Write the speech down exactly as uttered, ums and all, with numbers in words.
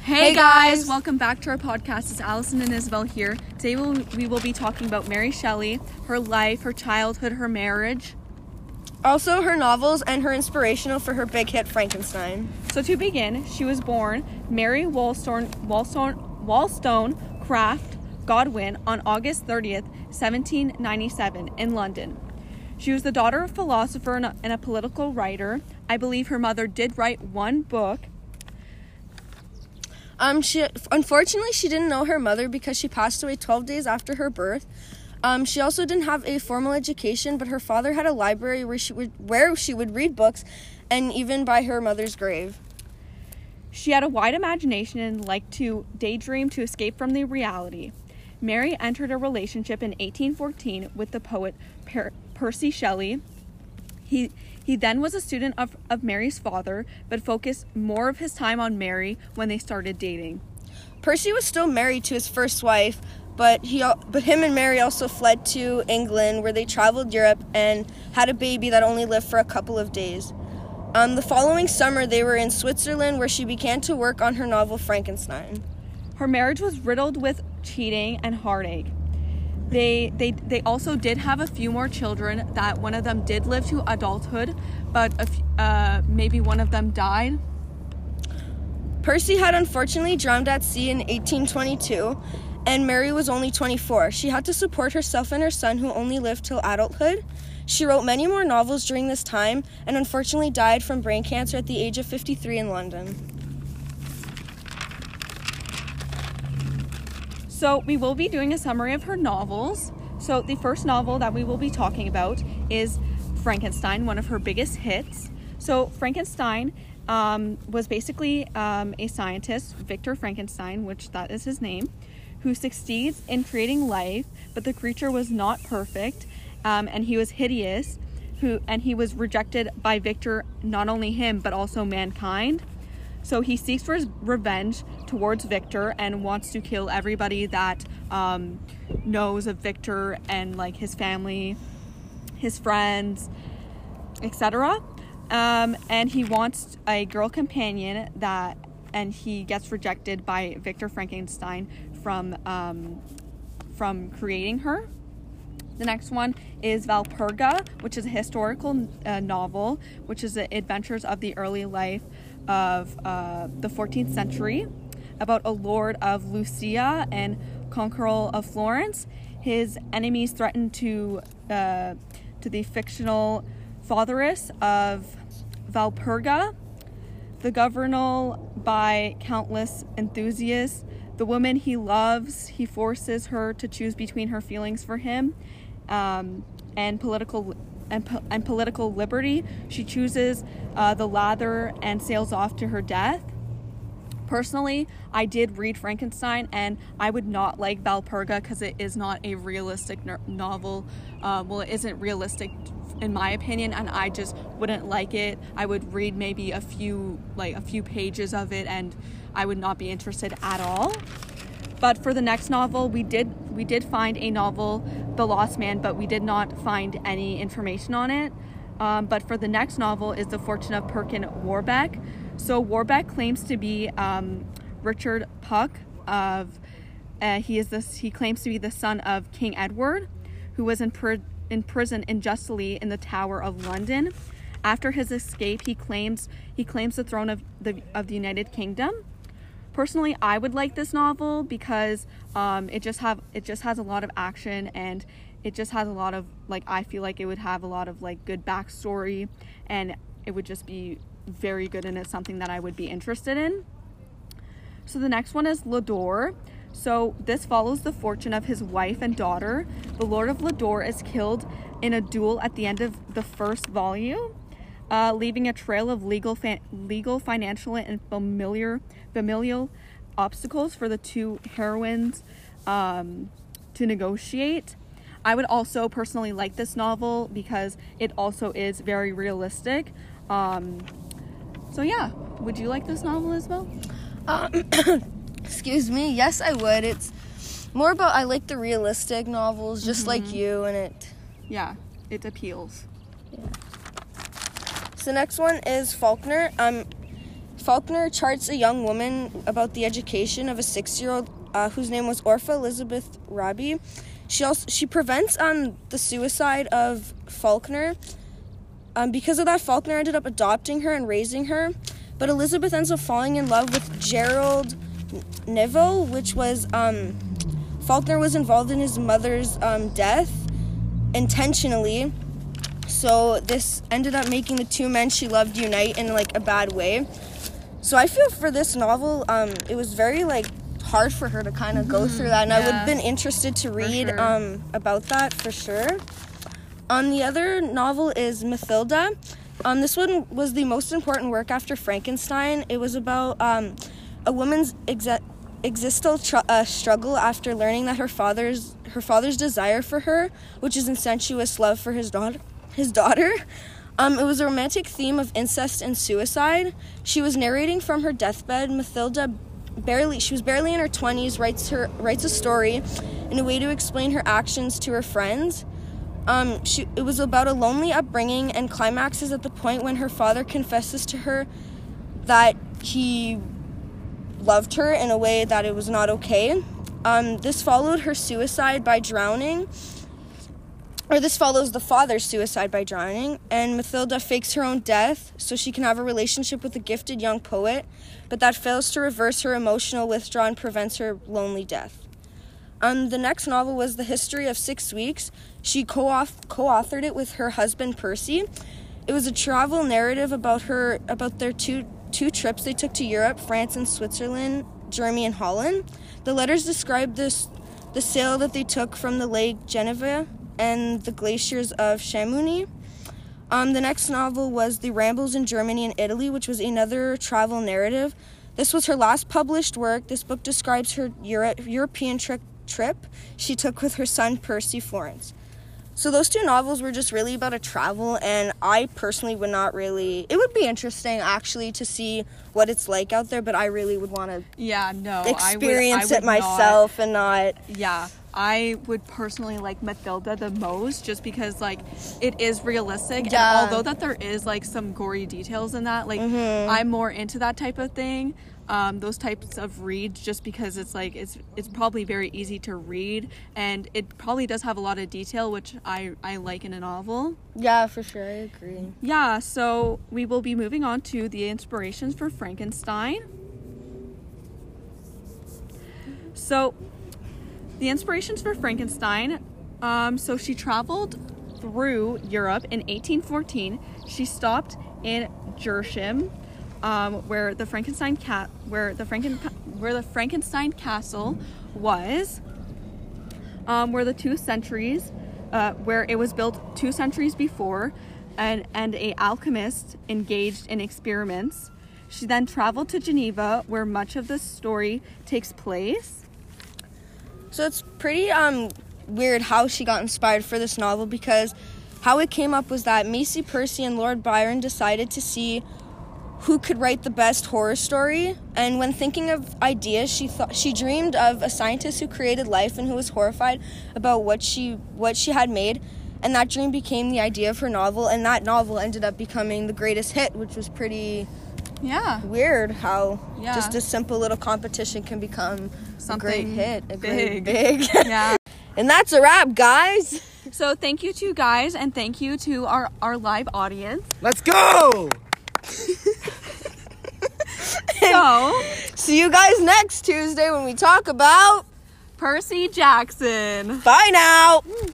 Hey guys, welcome back to our podcast. It's Allison and Isabel here. Today we'll, we will be talking about Mary Shelley, her life, her childhood, her marriage. Also her novels and her inspirational for her big hit Frankenstein. So to begin, she was born Mary Wollstone, Wollstone, Wollstone Craft Godwin on August thirtieth, seventeen ninety-seven in London. She was the daughter of a philosopher and a, and a political writer. I believe her mother did write one book. Um, she unfortunately she didn't know her mother because she passed away twelve days after her birth. Um, she also didn't have a formal education, but her father had a library where she would where she would read books, and even by her mother's grave. She had a wide imagination and liked to daydream to escape from the reality. Mary entered a relationship in eighteen fourteen with the poet per- Percy Shelley. He he then was a student of, of Mary's father, but focused more of his time on Mary when they started dating. Percy was still married to his first wife, but he but him and Mary also fled to England, where they traveled Europe and had a baby that only lived for a couple of days. Um, the following summer, they were in Switzerland, where she began to work on her novel Frankenstein. Her marriage was riddled with cheating and heartache. They, they they also did have a few more children. That one of them did live to adulthood, but a f- uh, maybe one of them died. Percy had unfortunately drowned at sea in eighteen twenty-two, and Mary was only twenty-four. She had to support herself and her son, who only lived till adulthood. She wrote many more novels during this time, and unfortunately died from brain cancer at the age of fifty-three in London. So we will be doing a summary of her novels. So the first novel that we will be talking about is Frankenstein, one of her biggest hits. So Frankenstein um, was basically um, a scientist, Victor Frankenstein, which that is his name, who succeeds in creating life, but the creature was not perfect, um, and he was hideous, who and he was rejected by Victor, not only him, but also mankind. So he seeks for his revenge towards Victor and wants to kill everybody that um, knows of Victor and like his family, his friends, et cetera. Um, and he wants a girl companion that, and he gets rejected by Victor Frankenstein from um, from creating her. The next one is Valperga, which is a historical uh, novel, which is the adventures of the early life of uh, the fourteenth century, about a lord of Lucia and conqueror of Florence. His enemies threatened to uh, to the fictional fatheress of Valperga, the governor by countless enthusiasts. The woman he loves, he forces her to choose between her feelings for him um, and political and, po- and political liberty. She chooses uh, the latter and sails off to her death. Personally, I did read Frankenstein, and I would not like Valperga because it is not a realistic no- novel. Uh, well, it isn't realistic in my opinion, and I just wouldn't like it. I would read maybe a few, like a few pages of it, and I would not be interested at all. But for the next novel, we did we did find a novel, The Lost Man, but we did not find any information on it. Um, but for the next novel is The Fortune of Perkin Warbeck. So Warbeck claims to be um, Richard Puck of. Uh, he is this. He claims to be the son of King Edward, who was in pr- in prison unjustly in the Tower of London. After his escape, he claims he claims the throne of the of the United Kingdom. Personally, I would like this novel because um, it just have it just has a lot of action, and it just has a lot of, like, I feel like it would have a lot of like good backstory, and it would just be very good, and it's something that I would be interested in. So the next one is Lodore. So this follows the fortune of his wife and daughter. The Lord of Lodore is killed in a duel at the end of the first volume, uh, leaving a trail of legal, fa- legal, financial, and familiar, familial obstacles for the two heroines um, to negotiate. I would also personally like this novel because it also is very realistic. Um, so yeah, would you like this novel, Isabel? Um, excuse me. Yes, I would. It's more about, I like the realistic novels, just mm-hmm. like you, and it. Yeah, it appeals. Yeah. So the next one is Faulkner. Um, Faulkner charts a young woman about the education of a six-year-old uh, whose name was Orpha Elizabeth Raby. She also she prevents um the suicide of Faulkner. Um, because of that, Faulkner ended up adopting her and raising her. But Elizabeth ends up falling in love with Gerald Neville, which was um, Faulkner was involved in his mother's um, death intentionally. So this ended up making the two men she loved unite in like a bad way. So I feel for this novel, um, it was very like hard for her to kind of go through that, and yeah. I would have been interested to read sure. um, about that for sure. Um, the other novel is Mathilda. Um, this one was the most important work after Frankenstein. It was about um, a woman's exe- existential tr- uh, struggle after learning that her father's her father's desire for her, which is incestuous love for his daughter, his daughter. Um, it was a romantic theme of incest and suicide. She was narrating from her deathbed. Mathilda barely she was barely in her twenties. writes her writes a story in a way to explain her actions to her friends. Um, she, it was about a lonely upbringing and climaxes at the point when her father confesses to her that he loved her in a way that it was not okay. Um, this followed her suicide by drowning, or this follows the father's suicide by drowning, and Mathilda fakes her own death so she can have a relationship with a gifted young poet, but that fails to reverse her emotional withdrawal and prevents her lonely death. Um, the next novel was The History of Six Weeks. She co-auth- co-authored it with her husband, Percy. It was a travel narrative about her about their two two trips they took to Europe, France and Switzerland, Germany and Holland. The letters described this the sail that they took from the Lake Geneva and the glaciers of Chamonix. Um, the next novel was The Rambles in Germany and Italy, which was another travel narrative. This was her last published work. This book describes her Euro- European trip trip she took with her son Percy Florence. So those two novels were just really about a travel, and I personally would not really it would be interesting actually to see what it's like out there, but I really would want to yeah no experience I would, I would it myself not, and not yeah I would personally like Mathilda the most, just because like it is realistic, yeah. and although that there is like some gory details in that, like mm-hmm. I'm more into that type of thing. Um, those types of reads, just because it's like it's it's probably very easy to read, and it probably does have a lot of detail, which I, I like in a novel. Yeah, for sure, I agree. Yeah, so we will be moving on to the inspirations for Frankenstein. So, the inspirations for Frankenstein, um, so she traveled through Europe in eighteen fourteen. She stopped in Gersham, Um, where the Frankenstein cat, where the Franken, where the Frankenstein castle was, um, where the two centuries, uh, where it was built two centuries before, and and a alchemist engaged in experiments. She then traveled to Geneva, where much of the story takes place. So it's pretty um weird how she got inspired for this novel, because how it came up was that Macy Percy and Lord Byron decided to see who could write the best horror story, and when thinking of ideas, she thought she dreamed of a scientist who created life and who was horrified about what she what she had made, and that dream became the idea of her novel, and that novel ended up becoming the greatest hit, which was pretty yeah weird how yeah. just a simple little competition can become something a great hit, a big. great big. Yeah. And that's a wrap, guys. So thank you to guys, and thank you to our our live audience. Let's go. So, see you guys next Tuesday when we talk about Percy Jackson. Bye now.